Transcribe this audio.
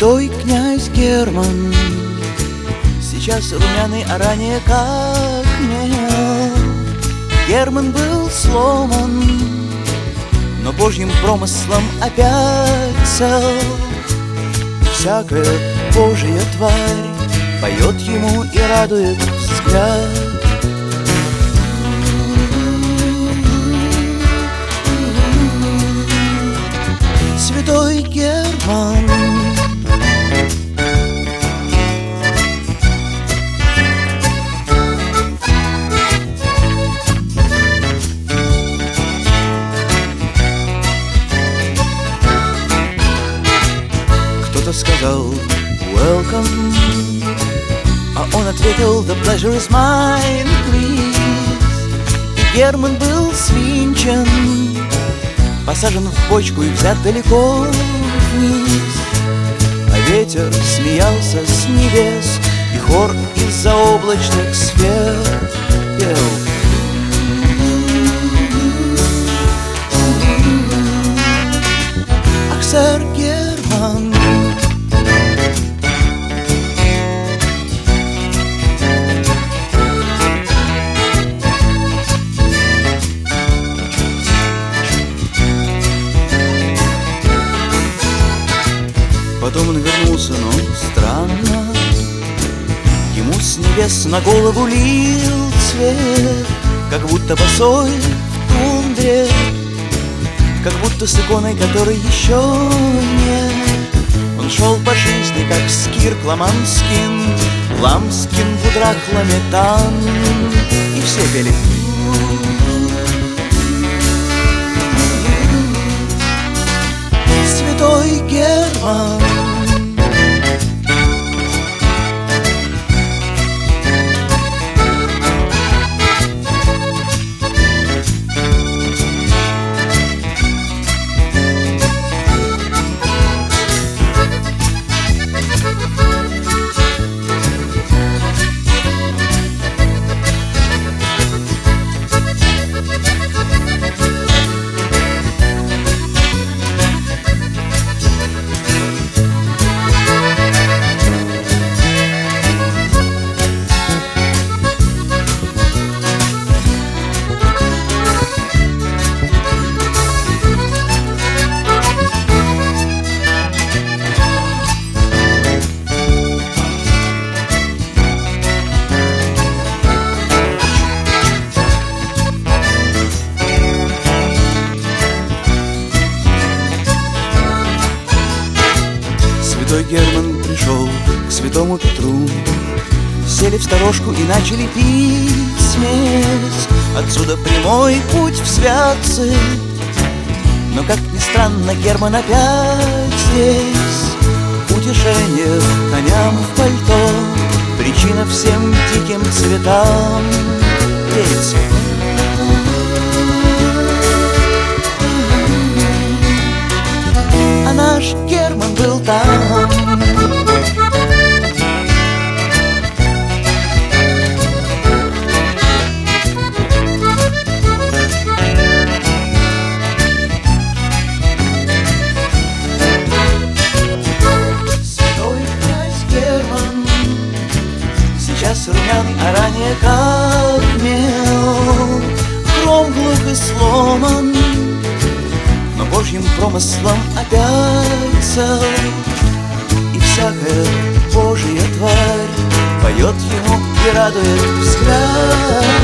Святой князь Герман, сейчас румяный, а ранее как мел. Герман был сломан, но Божьим промыслом опять цел. Всякая Божья тварь поет ему и радует взгляд. Святой Герман, кто-то сказал welcome, а он ответил the pleasure is mine, please. И Герман был свинчен, посажен в бочку и взят далеко вниз. А ветер смеялся с небес, и хор из-за облачных сфер пел. Ах, сэр Герман, потом он вернулся, но странно. Ему с небес на голову лил свет, как будто босой в тундре, как будто с иконой, которой еще нет. Он шел по жизни, как скирк Ламанскин, Ламскин в удрах ламетан. И все пели. Святой Герман, Святой Герман пришел к святому Петру, сели в сторожку и начали пить смесь. Отсюда прямой путь в святцы, но, как ни странно, Герман опять здесь. Утешение коням в пальто, причина всем диким цветам петь. А наш Герман был там. Святой князь Герман, сейчас румяный, а ранее как мел. Хром глух и сломан, но Божьим промыслом опять цел. И всякая Божья тварь поет ему и радует взгляд.